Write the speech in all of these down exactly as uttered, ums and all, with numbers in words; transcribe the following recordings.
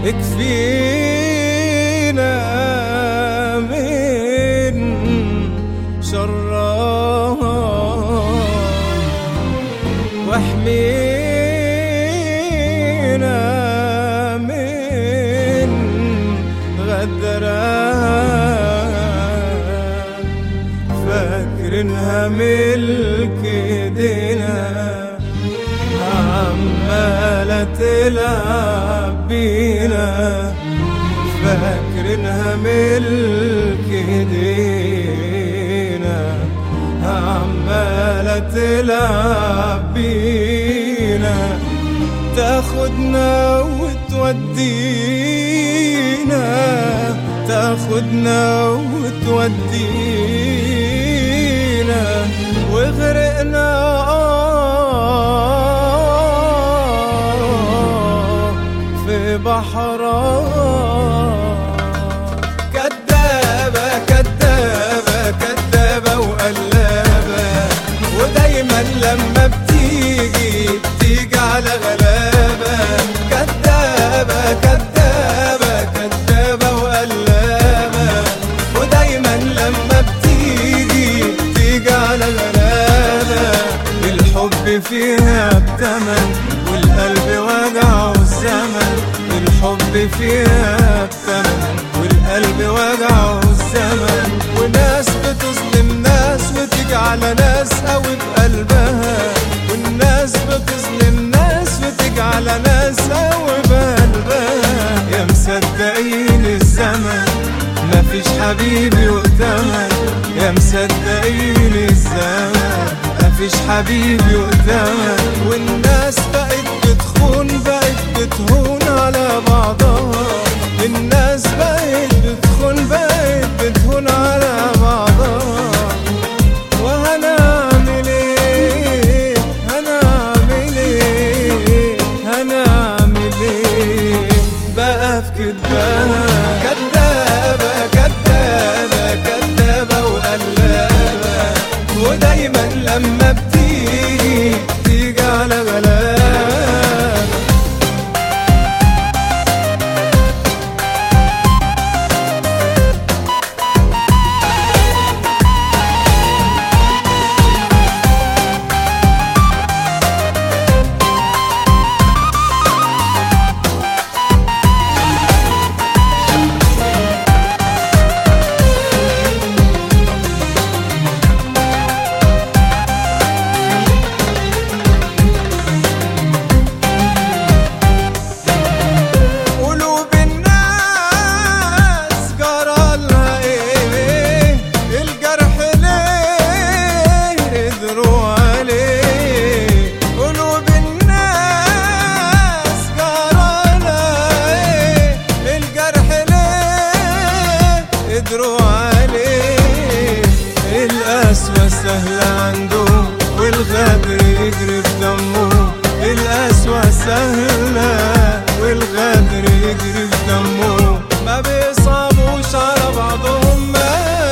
اكفينا من شرها واحمينا من غدرها، فاكرينها ملك ايدينا عمالة تلعب بينا، فاكرينها ملك ايدينا عمالة تلعب بينا، تاخدنا وتودينا، تاخدنا وتودينا وغرقنا في بحرها. كدابة كدابة كدابة وقلابة، ودايما لما بتيجي بتيجي على غلابة. كدابة كدابة كدابة وقلابة، ودايما لما بتيجي بتيجي على غلابة. الحب فيها بتمن والقلب وجعه الزمن، الحب فيها بتمن والقلب وجعه الزمن. وناس بتظلم ناس وتيجي على ناس قوي بقلبها، والناس بتظلم ناس وتيجي على ناس قوي بقلبها. يا مصدقين الزمن مفيش حبيبي وقتمن، يا مصدقين الزمن مفيش حبيبي وقتمن. والناس بقت بتخون بقت بتهون على بعضها، الناس بقت بتخون بقت بتهون على بعضها. وهنعمل ايه هنعمل ايه هنعمل ايه بقى في كدبها. كدابة كدابة كدابة وقلابة، ودايما لما بتيجي بتيجي على غلابة. قدروا عليه القسوة سهلة عنده والغدر يجري في دمه. القسوة سهلة والغدر يجري في دمه. ما بيصابوش على بعضهم ما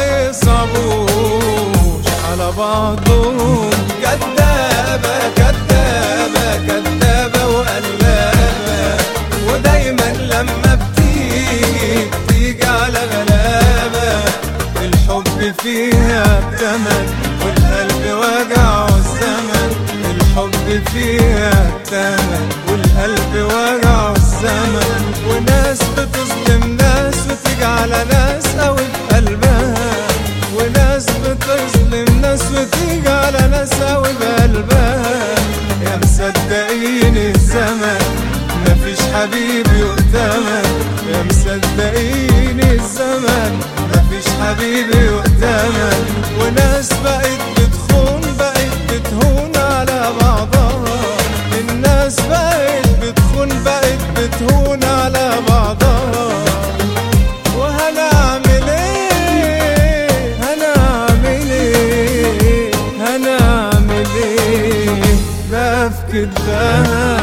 يصابوش على بعضهم. كدابة كدابة كدابة وقلابة، ودايما لما بتيجي بتيجي على غلابة. الحب فيها بتمن والقلب وجعه الزمن، الحب فيها بتمن والقلب وجعه الزمن. وناس بتظلم ناس وتيجي على ناس قوي بقلبها، وناس بتظلم ناس وتيجي على ناس قوي بقلبها. يا مصدقين الزمن مفيش حبيبي وقتمن، يا مصدقين الزمن مفيش حبيبي وقتمن. وناس بقت بتخون بقت بتهون على بعضها، الناس بقت بتخون بقت بتهون على بعضها. وهنعمل ايه هنعمل ايه هنعمل ايه بقى في كدبها.